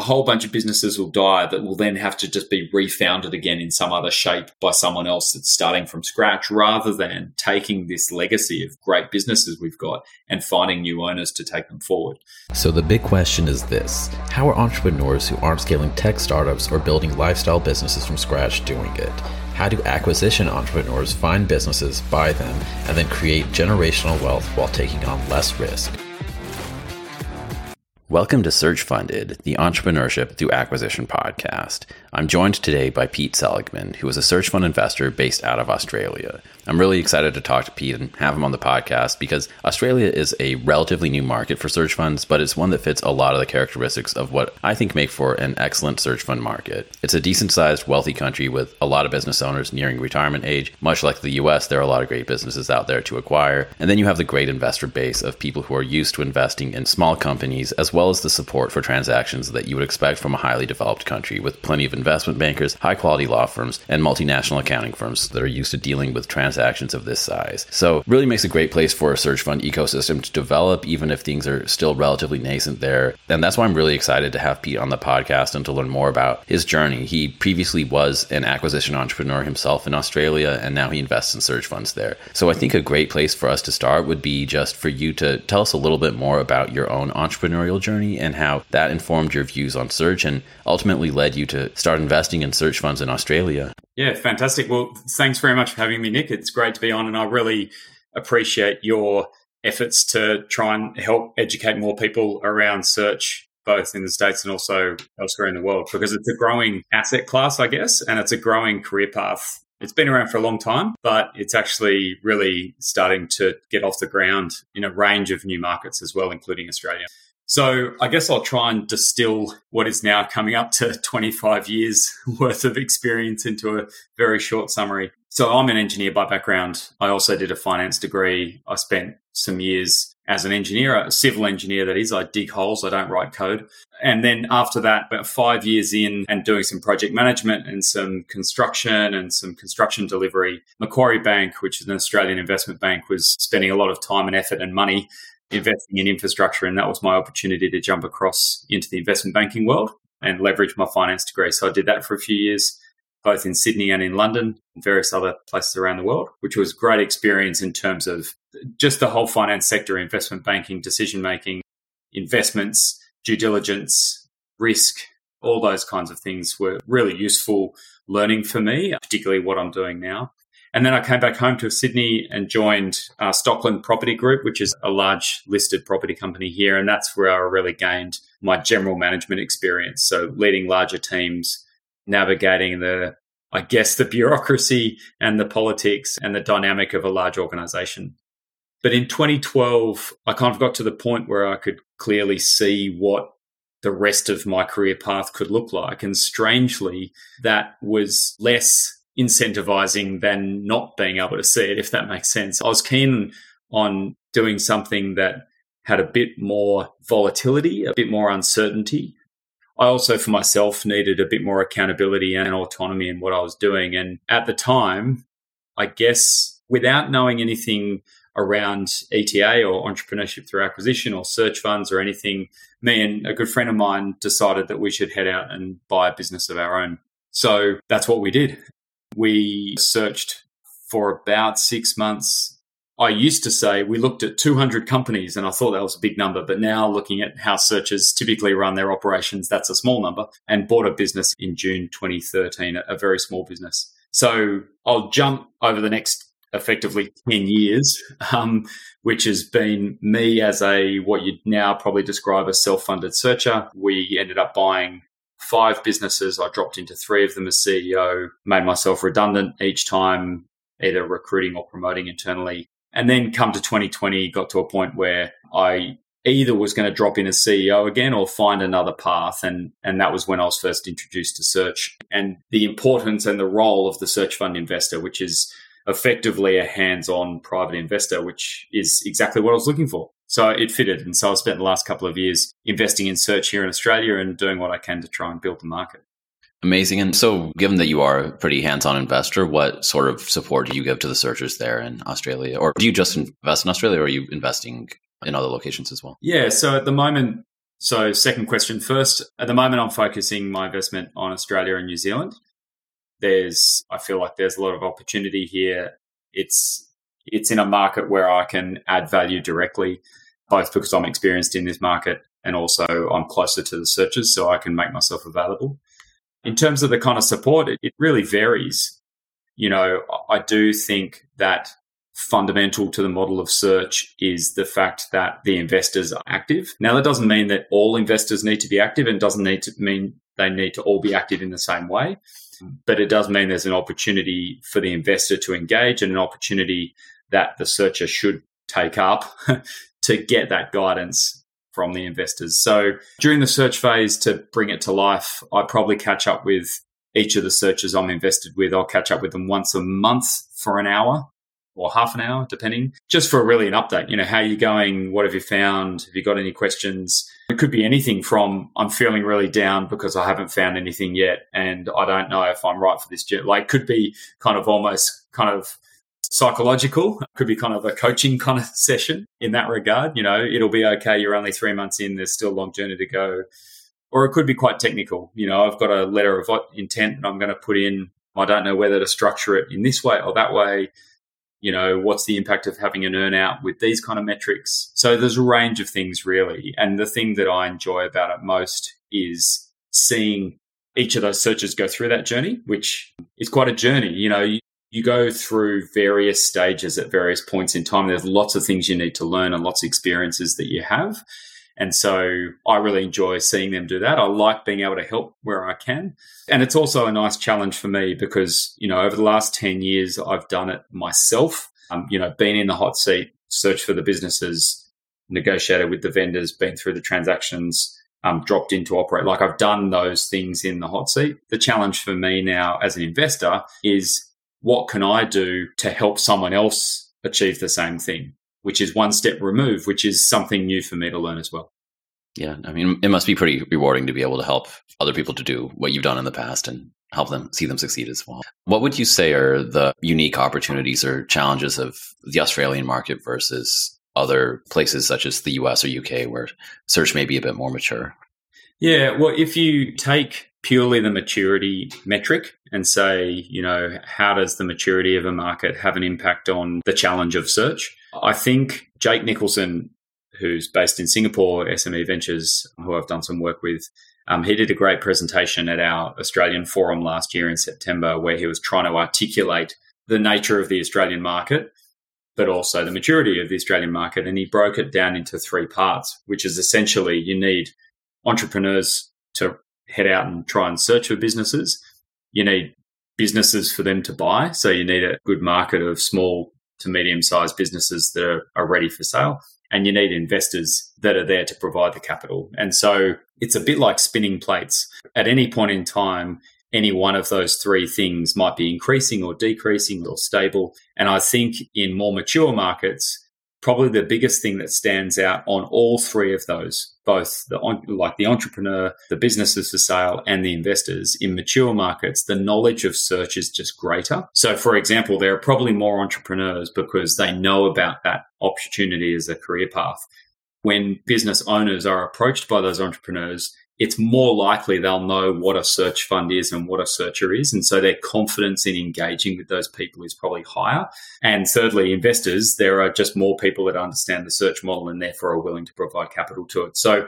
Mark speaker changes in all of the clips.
Speaker 1: whole bunch of businesses will die that will then have to just be refounded again in some other shape by someone else that's starting from scratch, rather than taking this legacy of great businesses we've got and finding new owners to take them forward.
Speaker 2: So the big question is this: how are entrepreneurs who aren't scaling tech startups or building lifestyle businesses from scratch doing it? How do acquisition entrepreneurs find businesses, buy them, and then create generational wealth while taking on less risk? Welcome to Search Funded, the Entrepreneurship Through Acquisition podcast. I'm joined today by Pete Seligman, who is a search fund investor based out of Australia. I'm really excited to talk to Pete and have him on the podcast because Australia is a relatively new market for search funds, but it's one that fits a lot of the characteristics of what I think make for an excellent search fund market. It's a decent-sized, wealthy country with a lot of business owners nearing retirement age. Much like the US, there are a lot of great businesses out there to acquire. And then you have the great investor base of people who are used to investing in small companies, as well as the support for transactions that you would expect from a highly developed country, with plenty of investment bankers, high-quality law firms, and multinational accounting firms that are used to dealing with transactions of this size. So really makes a great place for a search fund ecosystem to develop, even if things are still relatively nascent there. And that's why I'm really excited to have Pete on the podcast and to learn more about his journey. He previously was an acquisition entrepreneur himself in Australia, and now he invests in search funds there. So I think a great place for us to start would be just for you to tell us a little bit more about your own entrepreneurial journey and how that informed your views on search and ultimately led you to start investing in search funds in Australia.
Speaker 1: Yeah, fantastic. Well, thanks very much for having me, Nick. It's great to be on, and I really appreciate your efforts to try and help educate more people around search, both in the States and also elsewhere in the world, because it's a growing asset class, I guess, and it's a growing career path. It's been around for a long time, but it's actually really starting to get off the ground in a range of new markets as well, including Australia. So I guess I'll try and distill what is now coming up to 25 years worth of experience into a very short summary. So I'm an engineer by background. I also did a finance degree. I spent some years as an engineer, a civil engineer that is. I dig holes, I don't write code. And then after that, about 5 years in and doing some project management and some construction delivery, Macquarie Bank, which is an Australian investment bank, was spending a lot of time and effort and money investing in infrastructure, and that was my opportunity to jump across into the investment banking world and leverage my finance degree. So I did that for a few years, both in Sydney and in London and various other places around the world, which was great experience in terms of just the whole finance sector, investment banking, decision-making, investments, due diligence, risk, all those kinds of things were really useful learning for me, particularly what I'm doing now. And then I came back home to Sydney and joined Stockland Property Group, which is a large listed property company here. And that's where I really gained my general management experience. So leading larger teams, navigating the bureaucracy and the politics and the dynamic of a large organization. But in 2012, I kind of got to the point where I could clearly see what the rest of my career path could look like. And strangely, that was less incentivizing than not being able to see it, if that makes sense. I was keen on doing something that had a bit more volatility, a bit more uncertainty. I also, for myself, needed a bit more accountability and autonomy in what I was doing. And at the time, I guess, without knowing anything around ETA or entrepreneurship through acquisition or search funds or anything, me and a good friend of mine decided that we should head out and buy a business of our own. So that's what we did. We searched for about 6 months. I used to say we looked at 200 companies, and I thought that was a big number. But now looking at how searchers typically run their operations, that's a small number, and bought a business in June 2013, a very small business. So I'll jump over the next effectively 10 years, which has been me as what you'd now probably describe as self-funded searcher. We ended up buying 5 businesses. I dropped into 3 of them as CEO, made myself redundant each time, either recruiting or promoting internally. And then come to 2020, got to a point where I either was going to drop in as CEO again or find another path. And that was when I was first introduced to search and the importance and the role of the search fund investor, which is effectively a hands-on private investor, which is exactly what I was looking for. So it fitted. And so I spent the last couple of years investing in search here in Australia and doing what I can to try and build the market.
Speaker 2: Amazing. And so given that you are a pretty hands-on investor, what sort of support do you give to the searchers there in Australia? Or do you just invest in Australia, or are you investing in other locations as well?
Speaker 1: Yeah. So at the moment, So second question first. At the moment, I'm focusing my investment on Australia and New Zealand. I feel like there's a lot of opportunity here. It's in a market where I can add value directly, both because I'm experienced in this market and also I'm closer to the searchers, so I can make myself available. In terms of the kind of support, it really varies. I do think that fundamental to the model of search is the fact that the investors are active. Now, that doesn't mean that all investors need to be active and doesn't mean they need to all be active in the same way. But it does mean there's an opportunity for the investor to engage and an opportunity that the searcher should take up to get that guidance from the investors. So during the search phase, to bring it to life, I probably catch up with each of the searchers I'm invested with. I'll catch up with them once a month for an hour or half an hour, depending, just for really an update. How are you going? What have you found? Have you got any questions? It could be anything from I'm feeling really down because I haven't found anything yet and I don't know if I'm right for this journey. Like, could be kind of almost kind of psychological. Could be kind of a coaching kind of session in that regard. It'll be okay. You're only 3 months in. There's still a long journey to go. Or it could be quite technical. I've got a letter of intent that I'm going to put in. I don't know whether to structure it in this way or that way. What's the impact of having an earn out with these kind of metrics? So there's a range of things really. And the thing that I enjoy about it most is seeing each of those searchers go through that journey, which is quite a journey. You go through various stages at various points in time. There's lots of things you need to learn and lots of experiences that you have. And so I really enjoy seeing them do that. I like being able to help where I can. And it's also a nice challenge for me because, over the last 10 years, I've done it myself. Been in the hot seat, searched for the businesses, negotiated with the vendors, been through the transactions, dropped into operate. Like, I've done those things in the hot seat. The challenge for me now as an investor is what can I do to help someone else achieve the same thing? Which is one step removed, which is something new for me to learn as well.
Speaker 2: Yeah, I mean, it must be pretty rewarding to be able to help other people to do what you've done in the past and help them see them succeed as well. What would you say are the unique opportunities or challenges of the Australian market versus other places such as the US or UK where search may be a bit more mature?
Speaker 1: Yeah, well, if you take purely the maturity metric and say, how does the maturity of a market have an impact on the challenge of search? I think Jake Nicholson, who's based in Singapore, SME Ventures, who I've done some work with, he did a great presentation at our Australian forum last year in September where he was trying to articulate the nature of the Australian market, but also the maturity of the Australian market. And he broke it down into 3 parts, which is essentially you need entrepreneurs to head out and try and search for businesses. You need businesses for them to buy. So you need a good market of small to medium-sized businesses that are ready for sale. And you need investors that are there to provide the capital. And so it's a bit like spinning plates. At any point in time, any one of those 3 things might be increasing or decreasing or stable. And I think in more mature markets, probably the biggest thing that stands out on all 3 of those, both the entrepreneur, the businesses for sale, and the investors, in mature markets, the knowledge of search is just greater. So, for example, there are probably more entrepreneurs because they know about that opportunity as a career path. When business owners are approached by those entrepreneurs, it's more likely they'll know what a search fund is and what a searcher is. And so their confidence in engaging with those people is probably higher. And thirdly, investors, there are just more people that understand the search model and therefore are willing to provide capital to it. So,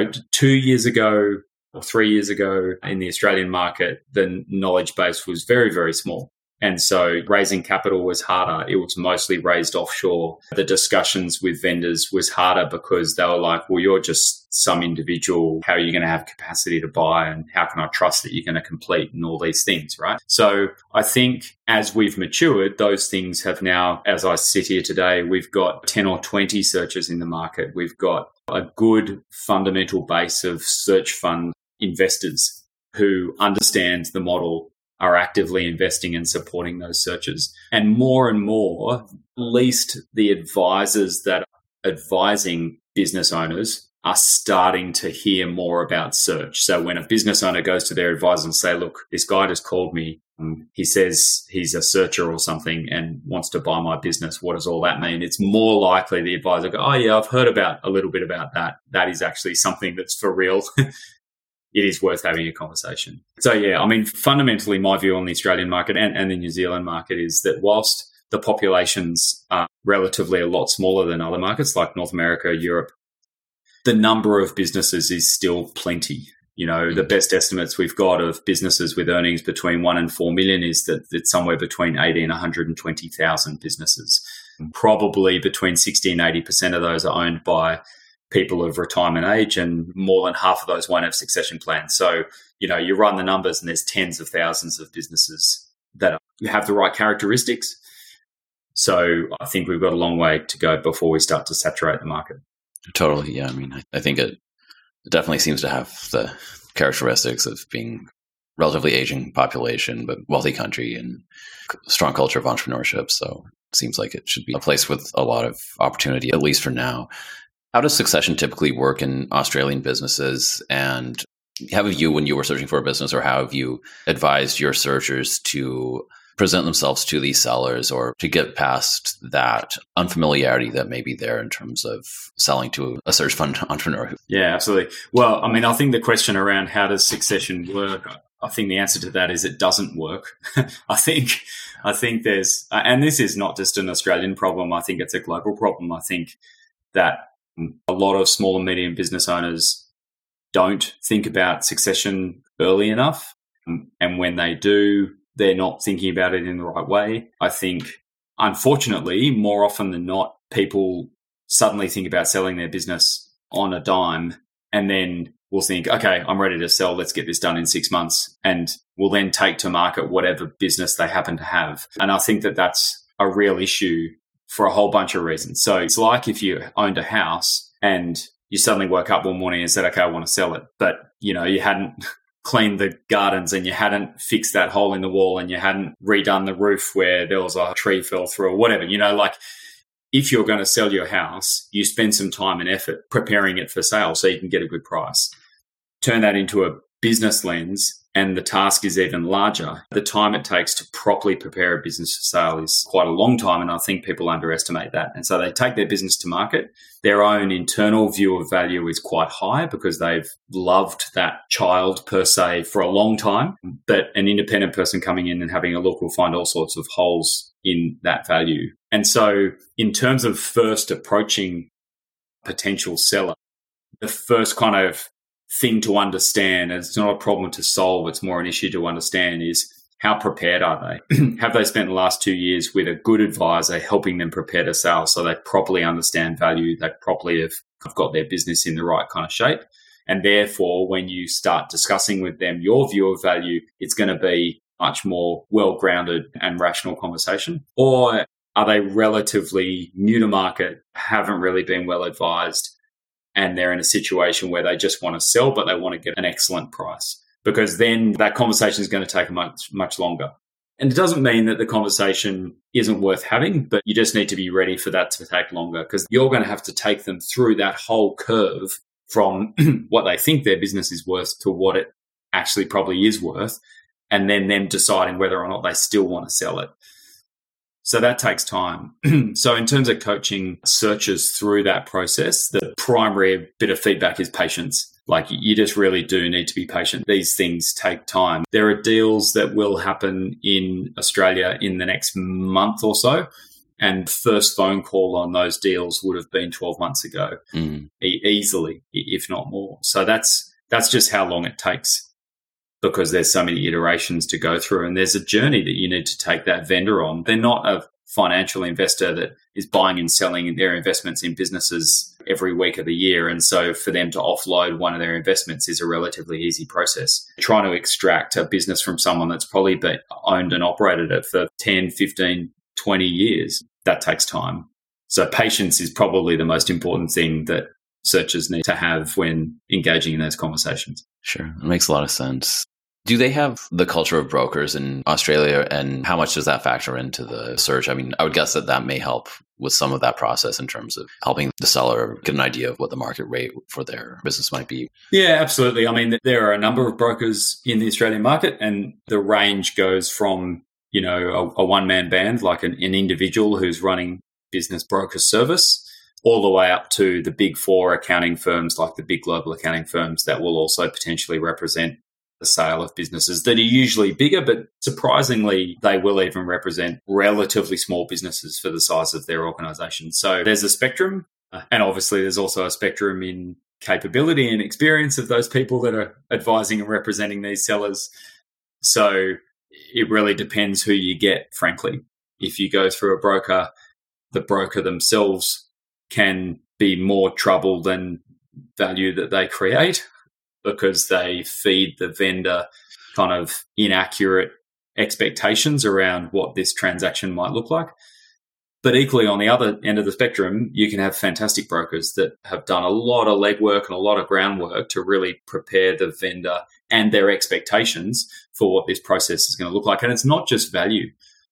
Speaker 1: 2 years ago or 3 years ago in the Australian market, the knowledge base was very, very small. And so raising capital was harder. It was mostly raised offshore. The discussions with vendors was harder because they were like, well, you're just some individual. How are you going to have capacity to buy? And how can I trust that you're going to complete and all these things, right? So I think as we've matured, those things have now, as I sit here today, we've got 10 or 20 searchers in the market. We've got a good fundamental base of search fund investors who understand the model, are actively investing and supporting those searches. And more, at least the advisors that are advising business owners are starting to hear more about search. So when a business owner goes to their advisor and say, look, this guy just called me. He says he's a searcher or something and wants to buy my business. What does all that mean? It's more likely the advisor go, oh yeah, I've heard about a little bit about that. That is actually something that's for real. It is worth having a conversation. So yeah, I mean, fundamentally my view on the Australian market and the New Zealand market is that whilst the populations are relatively a lot smaller than other markets like North America, Europe, the number of businesses is still plenty. You know, the best estimates we've got of businesses with earnings between 1 and 4 million is that it's somewhere between 80 and 120,000 businesses. Probably between 60 and 80% of those are owned by people of retirement age, and more than half of those won't have succession plans. So, you know, you run the numbers and there's tens of thousands of businesses that have the right characteristics. So I think we've got a long way to go before we start to saturate the market.
Speaker 2: Totally. Yeah. I mean, I think it definitely seems to have the characteristics of being relatively aging population, but wealthy country and strong culture of entrepreneurship. So it seems like it should be a place with a lot of opportunity, at least for now. How does succession typically work in Australian businesses? And how have you, when you were searching for a business, or how have you advised your searchers to present themselves to these sellers or to get past that unfamiliarity that may be there in terms of selling to a search fund entrepreneur?
Speaker 1: Yeah, absolutely. Well, I mean, I think the question around how does succession work, I think the answer to that is it doesn't work. I think there's, and this is not just an Australian problem, I think it's a global problem. I think that a lot of small and medium business owners don't think about succession early enough. And when they do, they're not thinking about it in the right way. I think, unfortunately, more often than not, people suddenly think about selling their business on a dime and then will think, okay, I'm ready to sell. Let's get this done in 6 months. And will then take to market whatever business they happen to have. And I think that that's a real issue for a whole bunch of reasons. So it's like if you owned a house and you suddenly woke up one morning and said, okay, I want to sell it. But, you know, you hadn't cleaned the gardens and you hadn't fixed that hole in the wall and you hadn't redone the roof where there was a tree fell through or whatever. You know, like if you're going to sell your house, you spend some time and effort preparing it for sale so you can get a good price. Turn that into a business lens and the task is even larger. The time it takes to properly prepare a business for sale is quite a long time, and I think people underestimate that. And so they take their business to market. Their own internal view of value is quite high because they've loved that child per se for a long time. But an independent person coming in and having a look will find all sorts of holes in that value. And so in terms of first approaching potential seller, the first kind of thing to understand, and it's not a problem to solve, it's more an issue to understand, is how prepared are they? Have they spent the last 2 years with a good advisor helping them prepare to sell so they properly understand value, they properly have got their business in the right kind of shape? And therefore, when you start discussing with them your view of value, it's going to be much more well-grounded and rational conversation. Or are they relatively new to market, haven't really been well advised, and they're in a situation where they just want to sell, but they want to get an excellent price? Because then that conversation is going to take much longer. And it doesn't mean that the conversation isn't worth having, but you just need to be ready for that to take longer, because you're going to have to take them through that whole curve from what they think their business is worth to what it actually probably is worth, and then them deciding whether or not they still want to sell it. So that takes time. So in terms of coaching searchers through that process, the primary bit of feedback is patience. Like, you just really do need to be patient. These things take time. There are deals that will happen in Australia in the next month or so, and first phone call on those deals would have been 12 months ago, easily, if not more. So that's just how long it takes, because there's so many iterations to go through, and there's a journey that you need to take that vendor on. They're not a financial investor that is buying and selling their investments in businesses every week of the year. And so for them to offload one of their investments is a relatively easy process. Trying to extract a business from someone that's probably been owned and operated it for 10, 15, 20 years, that takes time. So patience is probably the most important thing that searchers need to have when engaging in those conversations.
Speaker 2: Sure. It makes a lot of sense. Do they have the culture of brokers in Australia, and how much does that factor into the search? I mean, I would guess that may help with some of that process in terms of helping the seller get an idea of what the market rate for their business might be?
Speaker 1: Yeah, absolutely. I mean, there are a number of brokers in the Australian market, and the range goes from, a one-man band, like an individual who's running business broker service, all the way up to the big four accounting firms, like the big global accounting firms that will also potentially represent the sale of businesses that are usually bigger, but surprisingly, they will even represent relatively small businesses for the size of their organization. So there's a spectrum, and obviously there's also a spectrum in capability and experience of those people that are advising and representing these sellers. So it really depends who you get, frankly. If you go through a broker, the broker themselves can be more trouble than value that they create, because they feed the vendor kind of inaccurate expectations around what this transaction might look like. But equally, on the other end of the spectrum, you can have fantastic brokers that have done a lot of legwork and a lot of groundwork to really prepare the vendor and their expectations for what this process is going to look like. And it's not just value.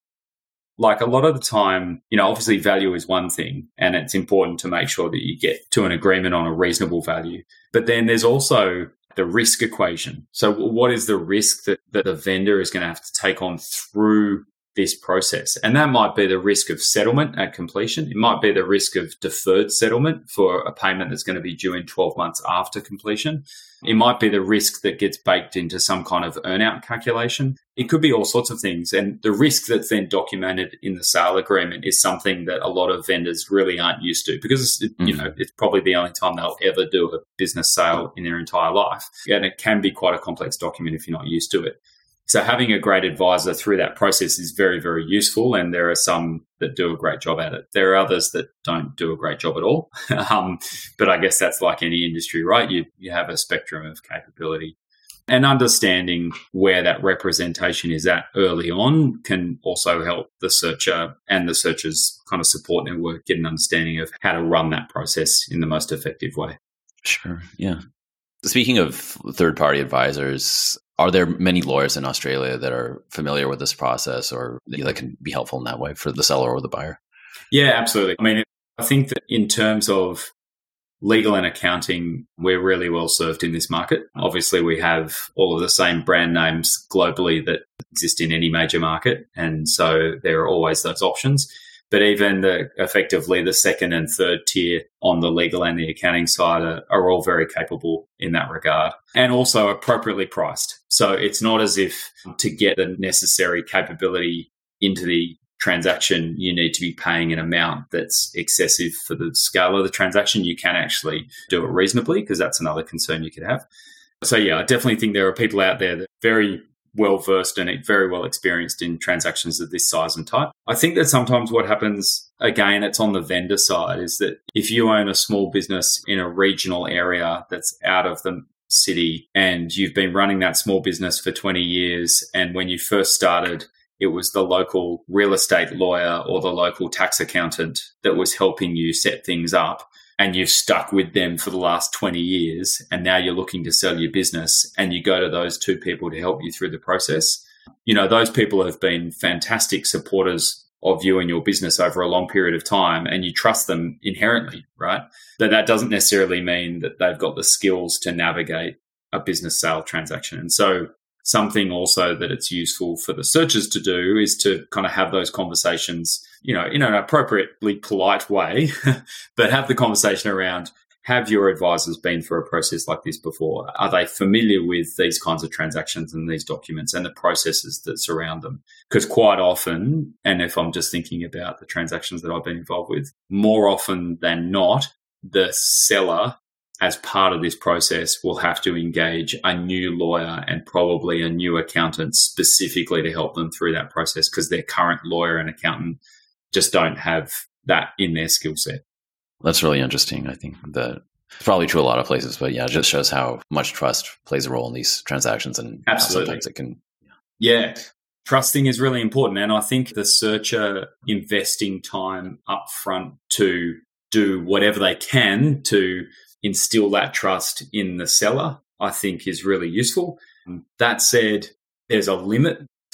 Speaker 1: Like a lot of the time, obviously value is one thing, and it's important to make sure that you get to an agreement on a reasonable value. But then there's also the risk equation. So what is the risk that the vendor is going to have to take on through this process? And that might be the risk of settlement at completion. It might be the risk of deferred settlement for a payment that's going to be due in 12 months after completion. It might be the risk that gets baked into some kind of earnout calculation. It could be all sorts of things. And the risk that's then documented in the sale agreement is something that a lot of vendors really aren't used to, because it's probably the only time they'll ever do a business sale in their entire life. And it can be quite a complex document if you're not used to it. So having a great advisor through that process is very, very useful, and there are some that do a great job at it. There are others that don't do a great job at all. But I guess that's like any industry, right? You have a spectrum of capability. And understanding where that representation is at early on can also help the searcher and the searcher's kind of support network get an understanding of how to run that process in the most effective way.
Speaker 2: Sure, yeah. Speaking of third-party advisors, are there many lawyers in Australia that are familiar with this process, or that can be helpful in that way for the seller or the buyer?
Speaker 1: Yeah, absolutely. I mean, I think that in terms of legal and accounting, we're really well served in this market. Obviously, we have all of the same brand names globally that exist in any major market, and so there are always those options. But even effectively the second and third tier on the legal and the accounting side are all very capable in that regard, and also appropriately priced. So it's not as if to get the necessary capability into the transaction, you need to be paying an amount that's excessive for the scale of the transaction. You can actually do it reasonably, because that's another concern you could have. So yeah, I definitely think there are people out there that are very well versed and very well experienced in transactions of this size and type. I think that sometimes what happens, again, it's on the vendor side, is that if you own a small business in a regional area that's out of the city and you've been running that small business for 20 years, and when you first started, it was the local real estate lawyer or the local tax accountant that was helping you set things up, and you've stuck with them for the last 20 years, and now you're looking to sell your business, and you go to those two people to help you through the process. Those people have been fantastic supporters of you and your business over a long period of time, and you trust them inherently, right? But that doesn't necessarily mean that they've got the skills to navigate a business sale transaction. And so something also that it's useful for the searchers to do is to kind of have those conversations, in an appropriately polite way, but have the conversation around, have your advisors been through a process like this before? Are they familiar with these kinds of transactions and these documents and the processes that surround them? Because quite often, and if I'm just thinking about the transactions that I've been involved with, more often than not, the seller, as part of this process, will have to engage a new lawyer and probably a new accountant specifically to help them through that process, because their current lawyer and accountant just don't have that in their skill set.
Speaker 2: That's really interesting. I think that it's probably true a lot of places, but yeah, it just shows how much trust plays a role in these transactions, and
Speaker 1: absolutely
Speaker 2: sometimes it can.
Speaker 1: Yeah. Trusting is really important. And I think the searcher investing time up front to do whatever they can to instill that trust in the seller, I think is really useful. That said, there's a limit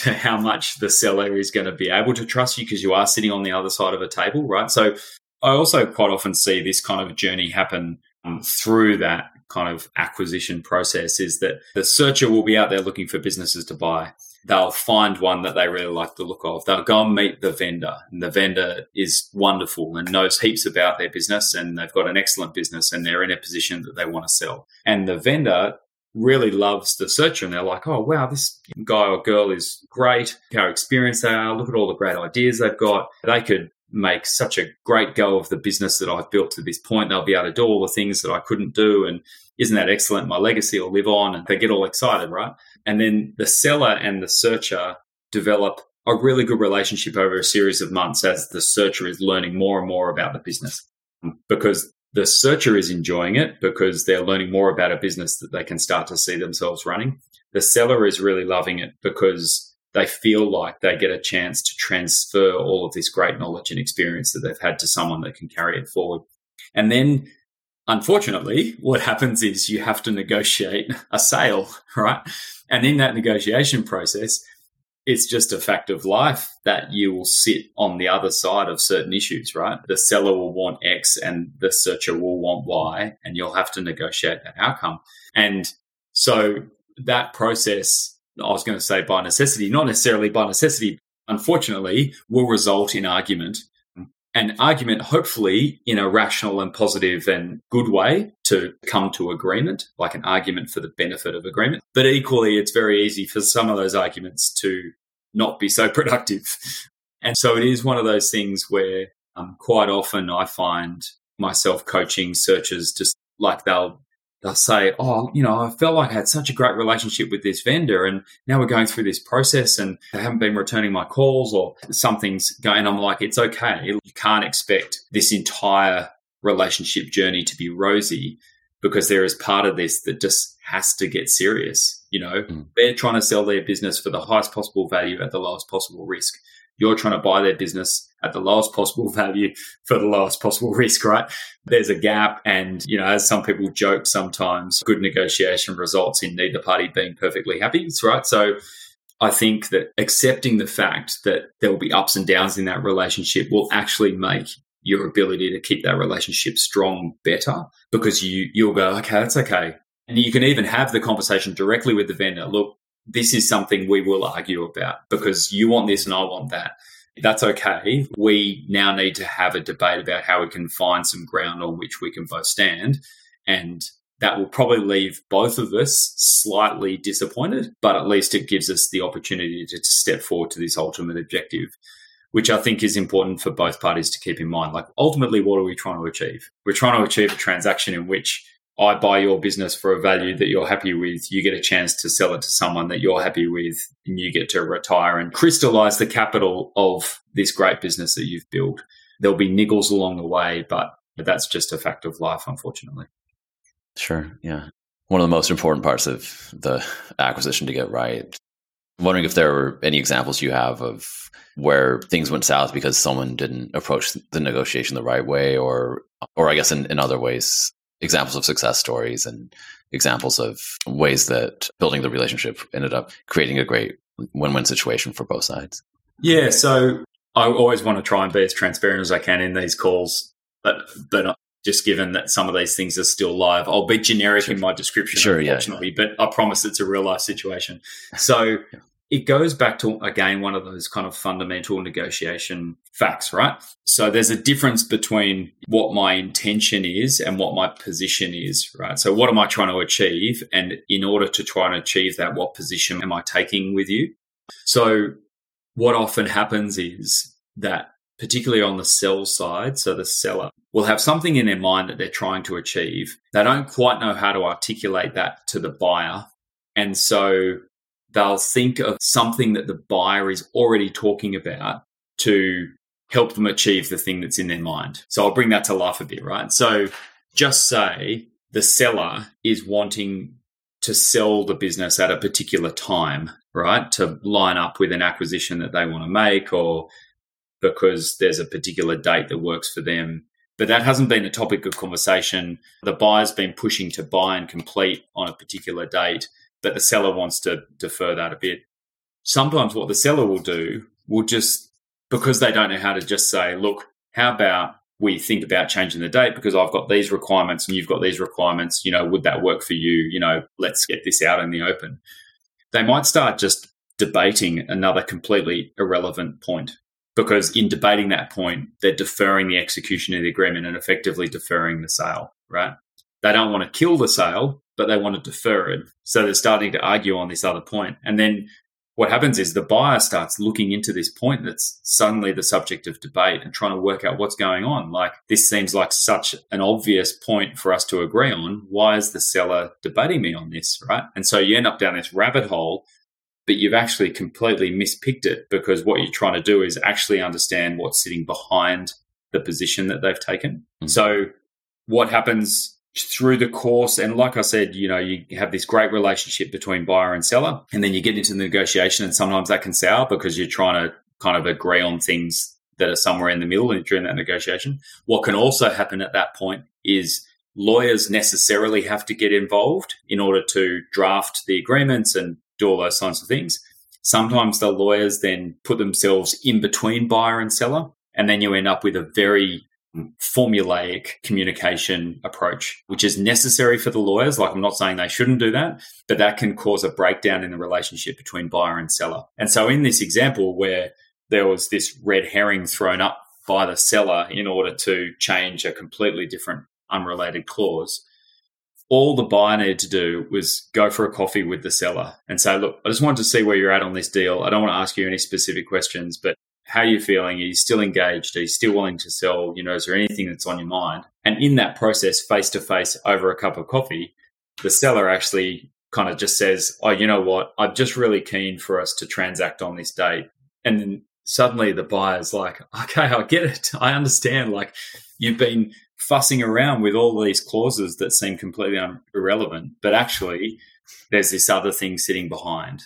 Speaker 1: to how much the seller is going to be able to trust you because you are sitting on the other side of a table, right? So I also quite often see this kind of journey happen through that kind of acquisition process, is that the searcher will be out there looking for businesses to buy. They'll find one that they really like the look of. They'll go and meet the vendor, and the vendor is wonderful and knows heaps about their business, and they've got an excellent business and they're in a position that they want to sell. And the vendor really loves the searcher, and they're like, oh, wow, this guy or girl is great. How experienced they are. Look at all the great ideas they've got. They could make such a great go of the business that I've built to this point. They'll be able to do all the things that I couldn't do. And isn't that excellent? My legacy will live on. And they get all excited, right? And then the seller and the searcher develop a really good relationship over a series of months as the searcher is learning more and more about the business, because the searcher is enjoying it because they're learning more about a business that they can start to see themselves running. The seller is really loving it because they feel like they get a chance to transfer all of this great knowledge and experience that they've had to someone that can carry it forward. And then, unfortunately, what happens is you have to negotiate a sale, right? And in that negotiation process, it's just a fact of life that you will sit on the other side of certain issues, right? The seller will want X and the searcher will want Y, and you'll have to negotiate that outcome. And so that process, I was going to say by necessity, not necessarily by necessity, unfortunately, will result in argument. And argument, hopefully, in a rational and positive and good way to come to agreement, like an argument for the benefit of agreement. But equally, it's very easy for some of those arguments to not be so productive. And so it is one of those things where quite often I find myself coaching searchers, just like they'll say, oh, I felt like I had such a great relationship with this vendor, and now we're going through this process and they haven't been returning my calls, or something's going. I'm like, it's okay. You can't expect this entire relationship journey to be rosy, because there is part of this that just has to get serious. They're trying to sell their business for the highest possible value at the lowest possible risk. You're trying to buy their business at the lowest possible value for the lowest possible risk, right? There's a gap. And, as some people joke sometimes, good negotiation results in neither party being perfectly happy, right? So I think that accepting the fact that there will be ups and downs in that relationship will actually make your ability to keep that relationship strong better, because you'll go, okay, that's okay. And you can even have the conversation directly with the vendor. Look, this is something we will argue about because you want this and I want that. That's okay. We now need to have a debate about how we can find some ground on which we can both stand. And that will probably leave both of us slightly disappointed, but at least it gives us the opportunity to step forward to this ultimate objective, which I think is important for both parties to keep in mind. Like, ultimately, what are we trying to achieve? We're trying to achieve a transaction in which I buy your business for a value that you're happy with. You get a chance to sell it to someone that you're happy with, and you get to retire and crystallize the capital of this great business that you've built. There'll be niggles along the way, but that's just a fact of life, unfortunately.
Speaker 2: Sure. Yeah. One of the most important parts of the acquisition to get right. I'm wondering if there were any examples you have of where things went south because someone didn't approach the negotiation the right way, or I guess in other ways, examples of success stories and examples of ways that building the relationship ended up creating a great win-win situation for both sides.
Speaker 1: Yeah. So I always want to try and be as transparent as I can in these calls, but just given that some of these things are still live, I'll be generic in my description, unfortunately, but I promise it's a real life situation. So it goes back to, again, one of those kind of fundamental negotiation facts, right? So there's a difference between what my intention is and what my position is, right? So what am I trying to achieve? And in order to try and achieve that, what position am I taking with you? So what often happens is that, particularly on the sell side, so the seller will have something in their mind that they're trying to achieve. They don't quite know how to articulate that to the buyer. And so they'll think of something that the buyer is already talking about to help them achieve the thing that's in their mind. So I'll bring that to life a bit, right? So just say the seller is wanting to sell the business at a particular time, right? To line up with an acquisition that they want to make, or because there's a particular date that works for them. But that hasn't been a topic of conversation. The buyer's been pushing to buy and complete on a particular date, but the seller wants to defer that a bit. sometimes what the seller will do will just, because they don't know how to just say, look, how about we think about changing the date because I've got these requirements and you've got these requirements, would that work for you? Let's get this out in the open. They might start just debating another completely irrelevant point, because in debating that point, they're deferring the execution of the agreement and effectively deferring the sale, right? They don't want to kill the sale, but they want to defer it. So they're starting to argue on this other point. And then what happens is the buyer starts looking into this point that's suddenly the subject of debate and trying to work out what's going on. Like, this seems like such an obvious point for us to agree on. Why is the seller debating me on this, right? And so you end up down this rabbit hole, but you've actually completely mispicked it, because what you're trying to do is actually understand what's sitting behind the position that they've taken. Mm-hmm. So what happens through the course, and like I said, you have this great relationship between buyer and seller, and then you get into the negotiation, and sometimes that can sour because you're trying to kind of agree on things that are somewhere in the middle during that negotiation. What can also happen at that point is lawyers necessarily have to get involved in order to draft the agreements and do all those kinds of things. Sometimes the lawyers then put themselves in between buyer and seller, and then you end up with a very formulaic communication approach, which is necessary for the lawyers. Like, I'm not saying they shouldn't do that, but that can cause a breakdown in the relationship between buyer and seller. And so in this example where there was this red herring thrown up by the seller in order to change a completely different unrelated clause, all the buyer needed to do was go for a coffee with the seller and say, look, I just wanted to see where you're at on this deal. I don't want to ask you any specific questions, but how are you feeling? Are you still engaged? Are you still willing to sell? Is there anything that's on your mind? And in that process, face-to-face over a cup of coffee, the seller actually kind of just says, oh, you know what? I'm just really keen for us to transact on this date. And then suddenly the buyer's like, okay, I get it. I understand. Like, you've been fussing around with all these clauses that seem completely irrelevant, but actually there's this other thing sitting behind.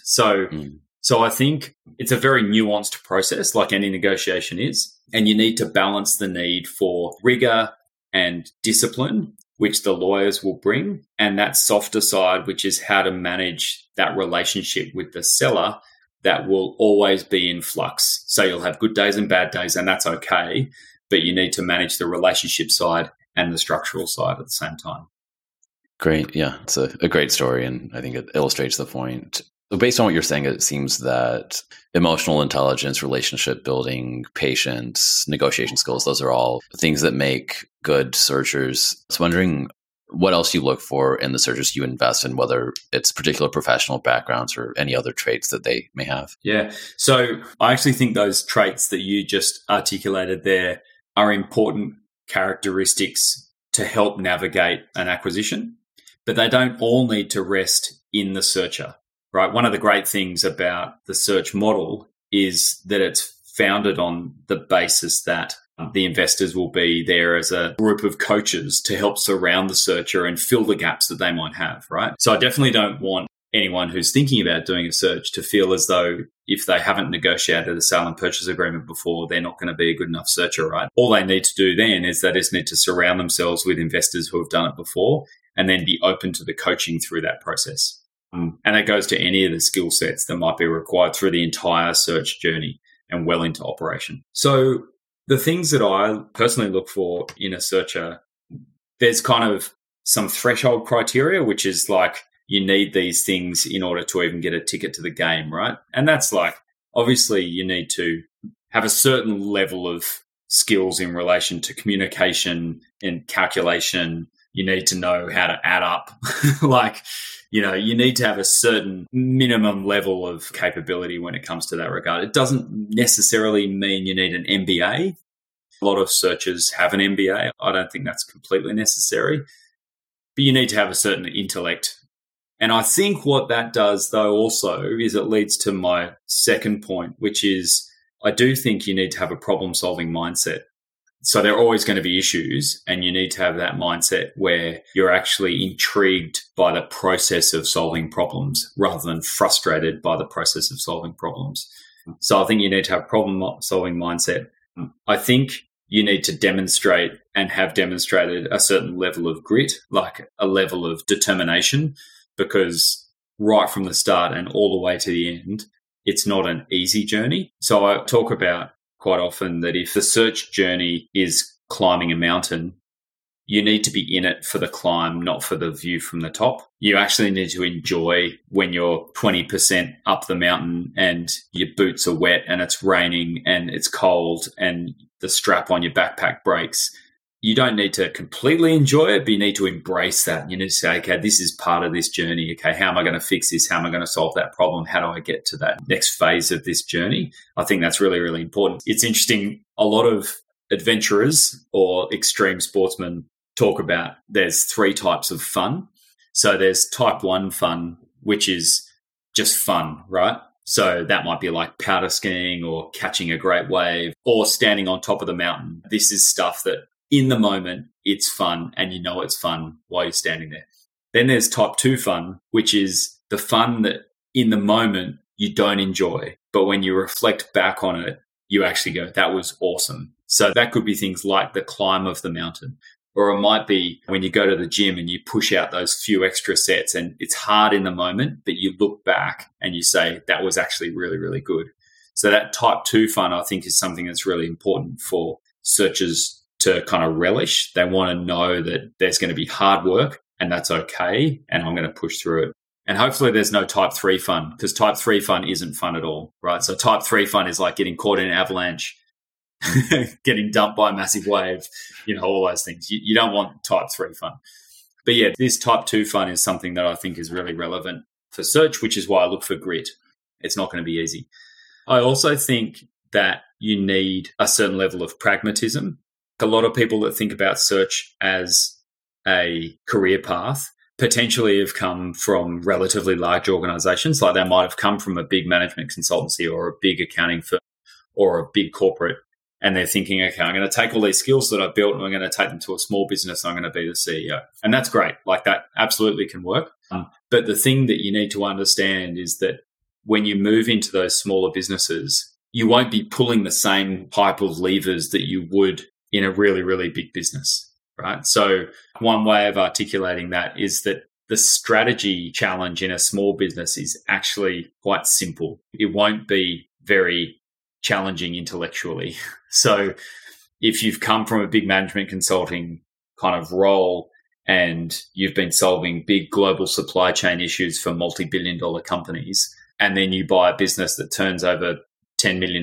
Speaker 1: So I think it's a very nuanced process, like any negotiation is, and you need to balance the need for rigor and discipline, which the lawyers will bring, and that softer side, which is how to manage that relationship with the seller that will always be in flux. So you'll have good days and bad days, and that's okay, but you need to manage the relationship side and the structural side at the same time.
Speaker 2: Great. Yeah, it's a great story, and I think it illustrates the point. So based on what you're saying, it seems that emotional intelligence, relationship building, patience, negotiation skills, those are all things that make good searchers. I was wondering what else you look for in the searchers you invest in, whether it's particular professional backgrounds or any other traits that they may have.
Speaker 1: Yeah. So I actually think those traits that you just articulated there are important characteristics to help navigate an acquisition, but they don't all need to rest in the searcher. Right. One of the great things about the search model is that it's founded on the basis that the investors will be there as a group of coaches to help surround the searcher and fill the gaps that they might have. Right. So I definitely don't want anyone who's thinking about doing a search to feel as though if they haven't negotiated a sale and purchase agreement before, they're not going to be a good enough searcher. Right. All they need to do then is they just need to surround themselves with investors who have done it before and then be open to the coaching through that process. And that goes to any of the skill sets that might be required through the entire search journey and well into operation. So the things that I personally look for in a searcher, there's kind of some threshold criteria, which is like you need these things in order to even get a ticket to the game, right? And that's like, obviously you need to have a certain level of skills in relation to communication and calculation. You need to know how to add up. You need to have a certain minimum level of capability when it comes to that regard. It doesn't necessarily mean you need an MBA. A lot of searchers have an MBA. I don't think that's completely necessary. But you need to have a certain intellect. And I think what that does, though, also is it leads to my second point, which is I do think you need to have a problem-solving mindset. So there are always going to be issues, and you need to have that mindset where you're actually intrigued by the process of solving problems rather than frustrated by the process of solving problems. So I think you need to have a problem-solving mindset. I think you need to demonstrate and have demonstrated a certain level of grit, like a level of determination, because right from the start and all the way to the end, it's not an easy journey. So I talk about quite often that if the search journey is climbing a mountain, you need to be in it for the climb, not for the view from the top. You actually need to enjoy when you're 20% up the mountain and your boots are wet and it's raining and it's cold and the strap on your backpack breaks. You don't need to completely enjoy it, but you need to embrace that. You need to say, okay, this is part of this journey. Okay, how am I going to fix this? How am I going to solve that problem? How do I get to that next phase of this journey? I think that's really, really important. It's interesting. A lot of adventurers or extreme sportsmen talk about there's 3 types of fun. So there's type 1 fun, which is just fun, right? So that might be like powder skiing or catching a great wave or standing on top of the mountain. This is stuff that in the moment, it's fun and you know it's fun while you're standing there. Then there's type 2 fun, which is the fun that in the moment you don't enjoy. But when you reflect back on it, you actually go, that was awesome. So that could be things like the climb of the mountain. Or it might be when you go to the gym and you push out those few extra sets and it's hard in the moment, but you look back and you say, that was actually really, really good. So that type 2 fun, I think, is something that's really important for searchers to kind of relish. They want to know that there's going to be hard work and that's okay. And I'm going to push through it. And hopefully there's no type 3 fun, because type 3 fun isn't fun at all, right? So type 3 fun is like getting caught in an avalanche, getting dumped by a massive wave, all those things. You don't want type 3 fun. But yeah, this type 2 fun is something that I think is really relevant for search, which is why I look for grit. It's not going to be easy. I also think that you need a certain level of pragmatism. A lot of people that think about search as a career path potentially have come from relatively large organizations. Like they might have come from a big management consultancy or a big accounting firm or a big corporate. And they're thinking, okay, I'm going to take all these skills that I've built and I'm going to take them to a small business and I'm going to be the CEO. And that's great. Like that absolutely can work. But the thing that you need to understand is that when you move into those smaller businesses, you won't be pulling the same type of levers that you would in a really, really big business, right? So one way of articulating that is that the strategy challenge in a small business is actually quite simple. It won't be very challenging intellectually. So if you've come from a big management consulting kind of role and you've been solving big global supply chain issues for multi-billion-dollar companies, and then you buy a business that turns over $10 million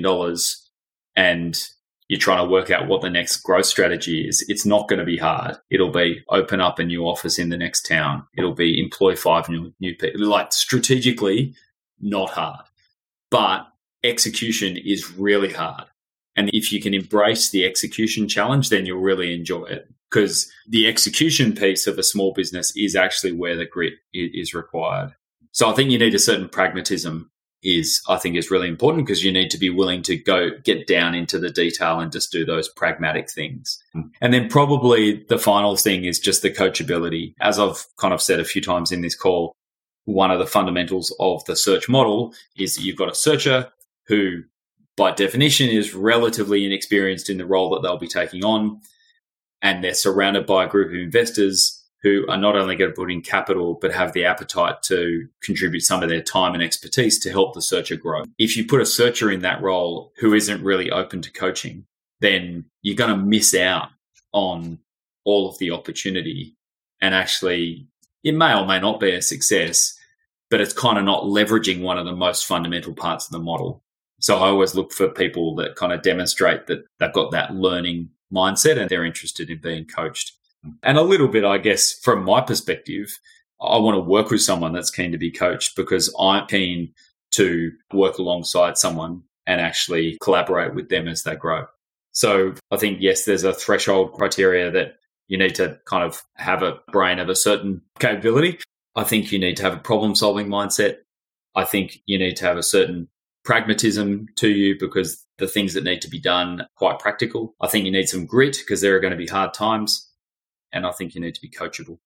Speaker 1: and you're trying to work out what the next growth strategy is, it's not going to be hard. It'll be open up a new office in the next town. It'll be employ 5 new people. Like strategically, not hard. But execution is really hard. And if you can embrace the execution challenge, then you'll really enjoy it, because the execution piece of a small business is actually where the grit is required. So I think you need a certain pragmatism is really important, because you need to be willing to go get down into the detail and just do those pragmatic things. And then probably the final thing is just the coachability. As I've kind of said a few times in this call, one of the fundamentals of the search model is that you've got a searcher who by definition is relatively inexperienced in the role that they'll be taking on. And they're surrounded by a group of investors who are not only going to put in capital, but have the appetite to contribute some of their time and expertise to help the searcher grow. If you put a searcher in that role who isn't really open to coaching, then you're going to miss out on all of the opportunity. And actually, it may or may not be a success, but it's kind of not leveraging one of the most fundamental parts of the model. So I always look for people that kind of demonstrate that they've got that learning mindset and they're interested in being coached. And a little bit, I guess, from my perspective, I want to work with someone that's keen to be coached, because I'm keen to work alongside someone and actually collaborate with them as they grow. So I think, yes, there's a threshold criteria that you need to kind of have a brain of a certain capability. I think you need to have a problem-solving mindset. I think you need to have a certain pragmatism to you, because the things that need to be done are quite practical. I think you need some grit, because there are going to be hard times. And I think you need to be coachable.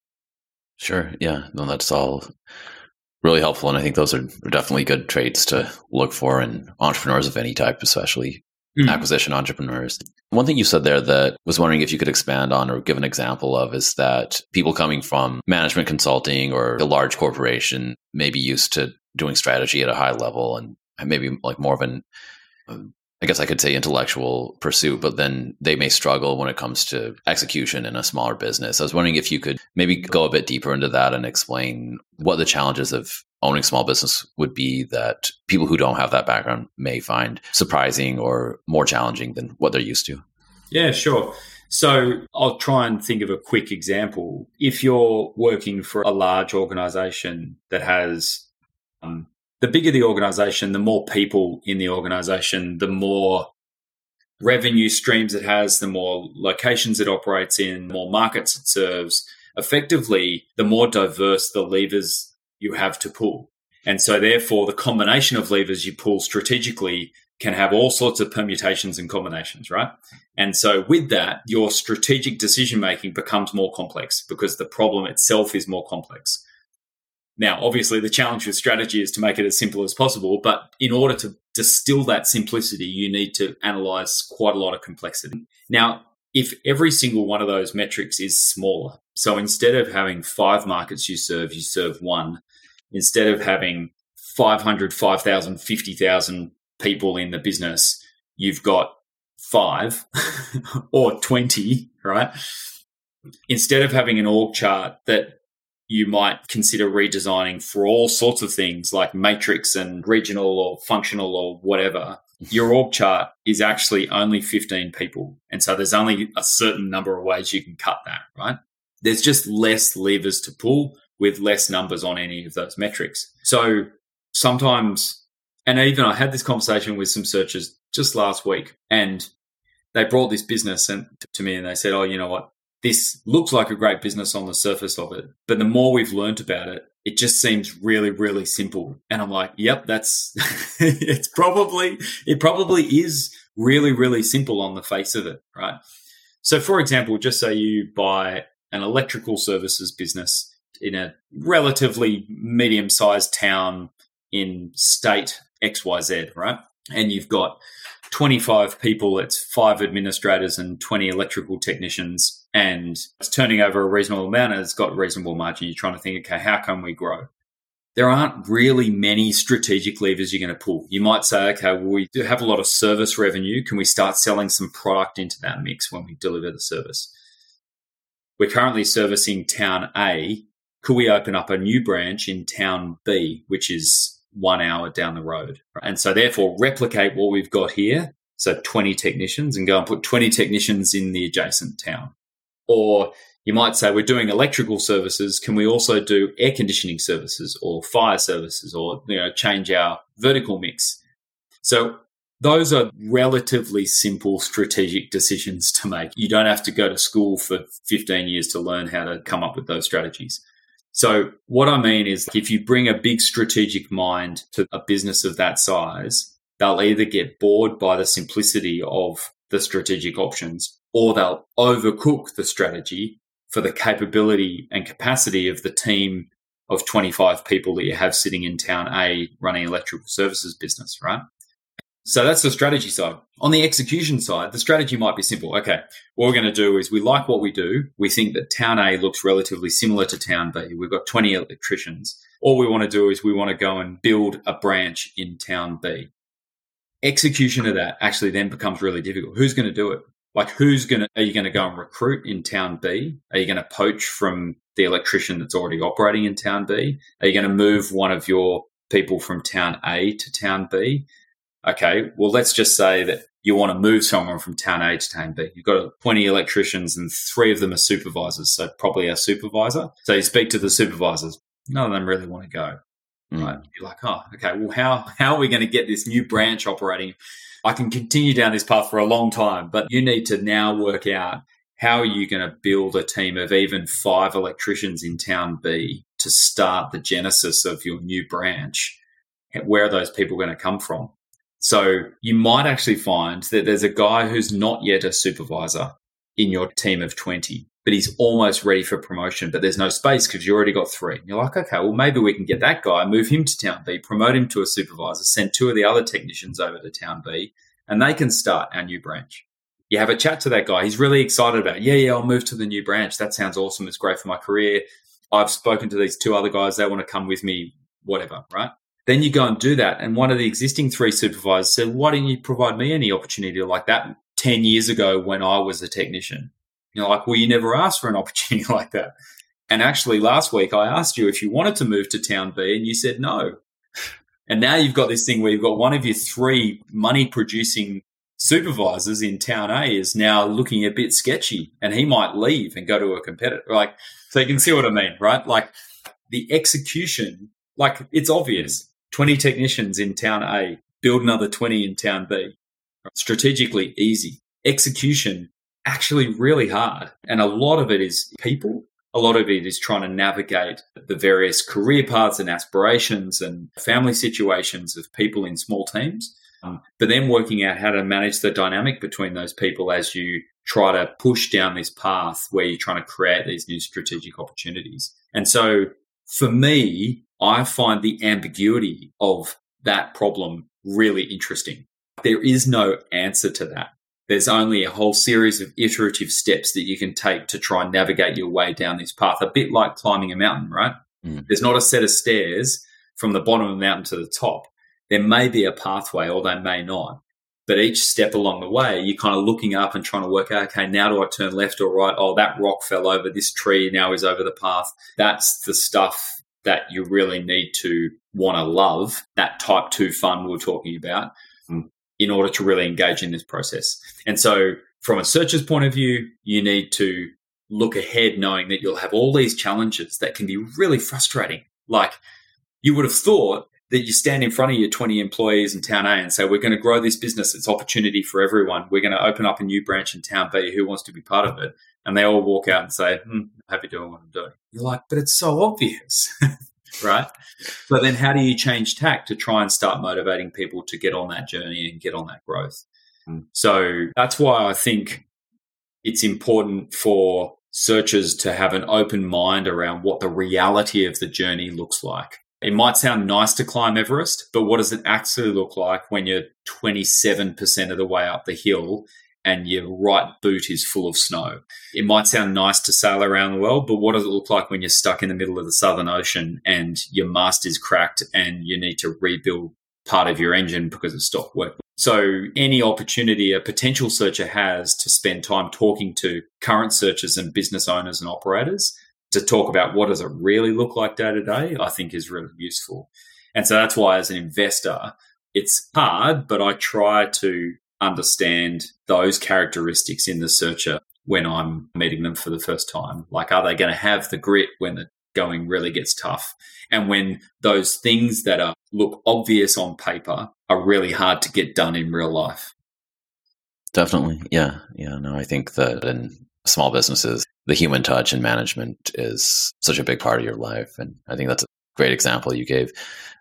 Speaker 1: Sure. Yeah. No, that's all really helpful. And I think those are definitely good traits to look for in entrepreneurs of any type, especially acquisition entrepreneurs. One thing you said there that was wondering if you could expand on or give an example of is that people coming from management consulting or a large corporation may be used to doing strategy at a high level and
Speaker 2: maybe like more of an, I guess I could say intellectual pursuit, but then they may struggle when it comes to execution in a smaller business. I was wondering if you could maybe go a bit deeper into that and explain what the challenges of owning small business would be that people who don't have that background may find surprising or more challenging than what they're used to.
Speaker 1: Yeah, sure. So I'll try and think of a quick example. If you're working for a large organization that has, the bigger the organization, the more people in the organization, the more revenue streams it has, the more locations it operates in, the more markets it serves. Effectively, the more diverse the levers you have to pull. And so therefore, the combination of levers you pull strategically can have all sorts of permutations and combinations, right? And so with that, your strategic decision-making becomes more complex because the problem itself is more complex. Now, obviously, the challenge with strategy is to make it as simple as possible, but in order to distill that simplicity, you need to analyze quite a lot of complexity. Now, if every single one of those metrics is smaller, so instead of having 5 markets you serve 1. Instead of having 500, 5,000, 50,000 people in the business, you've got 5 or 20, right? Instead of having an org chart that you might consider redesigning for all sorts of things like matrix and regional or functional or whatever, your org chart is actually only 15 people. And so there's only a certain number of ways you can cut that, right? There's just less levers to pull with less numbers on any of those metrics. So sometimes, and even I had this conversation with some searchers just last week, and they brought this business to me and they said, oh, you know what? This looks like a great business on the surface of it, but the more we've learned about it, it just seems really, really simple. And I'm like, yep, that's it probably is really, really simple on the face of it, right? So for example, just say you buy an electrical services business in a relatively medium-sized town in state XYZ, right? And you've got 25 people, it's 5 administrators and 20 electrical technicians, and it's turning over a reasonable amount and it's got reasonable margin. You're trying to think, okay, how can we grow? There aren't really many strategic levers you're going to pull. You might say, okay, well, we do have a lot of service revenue. Can we start selling some product into that mix when we deliver the service? We're currently servicing town A. Could we open up a new branch in town B, which is 1 hour down the road? And so therefore replicate what we've got here, so 20 technicians, and go and put 20 technicians in the adjacent town. Or you might say we're doing electrical services. Can we also do air conditioning services or fire services, or change our vertical mix? So those are relatively simple strategic decisions to make. You don't have to go to school for 15 years to learn how to come up with those strategies. So what I mean is if you bring a big strategic mind to a business of that size, they'll either get bored by the simplicity of the strategic options, or they'll overcook the strategy for the capability and capacity of the team of 25 people that you have sitting in town A running electrical services business, right? So that's the strategy side. On the execution side, the strategy might be simple. Okay, what we're going to do is we like what we do. We think that town A looks relatively similar to town B. We've got 20 electricians. All we want to do is we want to go and build a branch in town B. Execution of that actually then becomes really difficult. Who's going to do it? Like, are you going to go and recruit in town B? Are you going to poach from the electrician that's already operating in town B? Are you going to move one of your people from town A to town B? Okay, well, let's just say that you want to move someone from town A to town B. You've got 20 electricians and 3 of them are supervisors, so probably a supervisor. So you speak to the supervisors. None of them really want to go. Right? You're like, oh, okay, well, how are we going to get this new branch operating? I can continue down this path for a long time, but you need to now work out how are you going to build a team of even 5 electricians in town B to start the genesis of your new branch. Where are those people going to come from? So you might actually find that there's a guy who's not yet a supervisor in your team of 20, but he's almost ready for promotion, but there's no space because you already got 3. And you're like, okay, well, maybe we can get that guy, move him to town B, promote him to a supervisor, send 2 of the other technicians over to town B, and they can start our new branch. You have a chat to that guy. He's really excited about it. Yeah, I'll move to the new branch. That sounds awesome. It's great for my career. I've spoken to these 2 other guys. They want to come with me, whatever, right? Then you go and do that. And one of the existing 3 supervisors said, why didn't you provide me any opportunity like that 10 years ago when I was a technician? Like, well, you never asked for an opportunity like that. And actually last week I asked you if you wanted to move to Town B and you said no. And now you've got this thing where you've got one of your 3 money-producing supervisors in Town A is now looking a bit sketchy, and he might leave and go to a competitor. Like, so you can see what I mean, right? Like the execution, like it's obvious. 20 technicians in Town A, build another 20 in Town B. Strategically easy. Execution, actually really hard. And a lot of it is people. A lot of it is trying to navigate the various career paths and aspirations and family situations of people in small teams, but then working out how to manage the dynamic between those people as you try to push down this path where you're trying to create these new strategic opportunities. And so for me, I find the ambiguity of that problem really interesting. There is no answer to that. There's only a whole series of iterative steps that you can take to try and navigate your way down this path, a bit like climbing a mountain, right? There's not a set of stairs from the bottom of the mountain to the top. There may be a pathway or they may not. But each step along the way, you're kind of looking up and trying to work out, okay, now do I turn left or right? Oh, that rock fell over, this tree now is over the path. That's the stuff that you really need to want to love, that type 2 fun we were talking about, in order to really engage in this process. And so from a searcher's point of view, you need to look ahead knowing that you'll have all these challenges that can be really frustrating. Like you would have thought that you stand in front of your 20 employees in Town A and say, we're going to grow this business. It's opportunity for everyone. We're going to open up a new branch in Town B. Who wants to be part of it? And they all walk out and say, happy doing what I'm doing. You're like, but it's so obvious. Right? But then how do you change tack to try and start motivating people to get on that journey and get on that growth? So that's why I think it's important for searchers to have an open mind around what the reality of the journey looks like. It might sound nice to climb Everest, but what does it actually look like when you're 27% of the way up the hill and your right boot is full of snow? It might sound nice to sail around the world, but what does it look like when you're stuck in the middle of the Southern Ocean and your mast is cracked and you need to rebuild part of your engine because it stopped working? So any opportunity a potential searcher has to spend time talking to current searchers and business owners and operators to talk about what does it really look like day to day, I think is really useful. And so that's why as an investor, it's hard, but I try to understand those characteristics in the searcher when I'm meeting them for the first time. Like, are they going to have the grit when the going really gets tough? And when those things that look obvious on paper are really hard to get done in real life.
Speaker 2: Definitely. Yeah. No, I think that in small businesses, the human touch and management is such a big part of your life. And I think that's a great example you gave.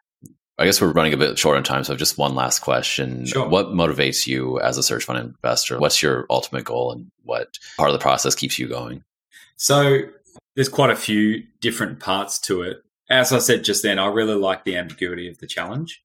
Speaker 2: I guess we're running a bit short on time, so just one last question.
Speaker 1: Sure.
Speaker 2: What motivates you as a search fund investor? What's your ultimate goal and what part of the process keeps you going?
Speaker 1: So there's quite a few different parts to it. As I said just then, I really like the ambiguity of the challenge.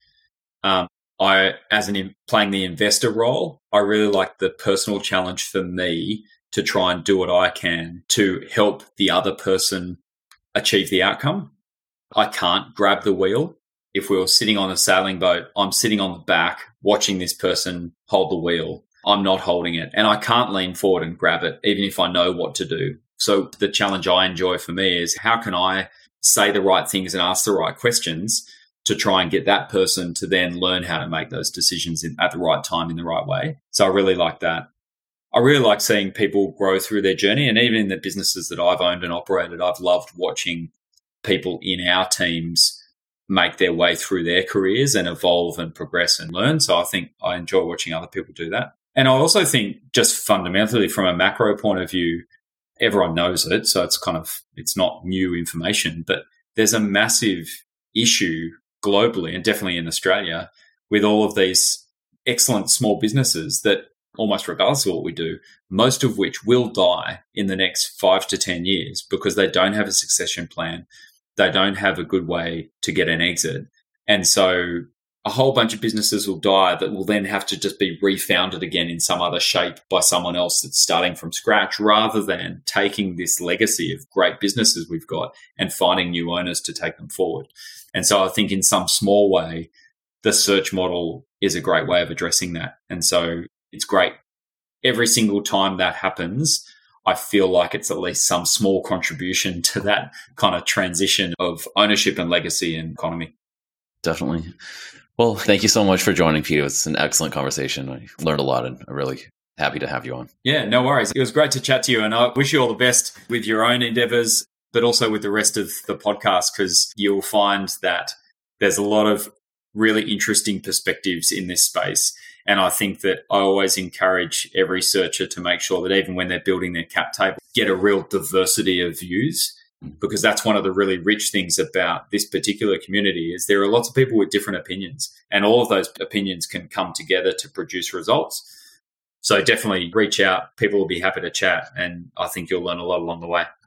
Speaker 1: Playing the investor role, I really like the personal challenge for me to try and do what I can to help the other person achieve the outcome. I can't grab the wheel. If we were sitting on a sailing boat, I'm sitting on the back watching this person hold the wheel. I'm not holding it. And I can't lean forward and grab it, even if I know what to do. So the challenge I enjoy for me is how can I say the right things and ask the right questions to try and get that person to then learn how to make those decisions at the right time in the right way. So I really like that. I really like seeing people grow through their journey. And even in the businesses that I've owned and operated, I've loved watching people in our teams make their way through their careers and evolve and progress and learn. So I think I enjoy watching other people do that. And I also think just fundamentally from a macro point of view, everyone knows it. So it's not new information, but there's a massive issue globally and definitely in Australia with all of these excellent small businesses that almost regardless of what we do, most of which will die in the next 5 to 10 years because they don't have a succession plan. They don't have a good way to get an exit. And so a whole bunch of businesses will die that will then have to just be refounded again in some other shape by someone else that's starting from scratch, rather than taking this legacy of great businesses we've got and finding new owners to take them forward. And so I think in some small way, the search model is a great way of addressing that. And so it's great. Every single time that happens, I feel like it's at least some small contribution to that kind of transition of ownership and legacy and economy.
Speaker 2: Definitely. Well, thank you so much for joining, Peter. It's an excellent conversation. I learned a lot, and I'm really happy to have you on.
Speaker 1: Yeah, no worries. It was great to chat to you, and I wish you all the best with your own endeavors, but also with the rest of the podcast, because you'll find that there's a lot of really interesting perspectives in this space. And I think that I always encourage every searcher to make sure that even when they're building their cap table, get a real diversity of views, because that's one of the really rich things about this particular community is there are lots of people with different opinions, and all of those opinions can come together to produce results. So definitely reach out. People will be happy to chat, and I think you'll learn a lot along the way.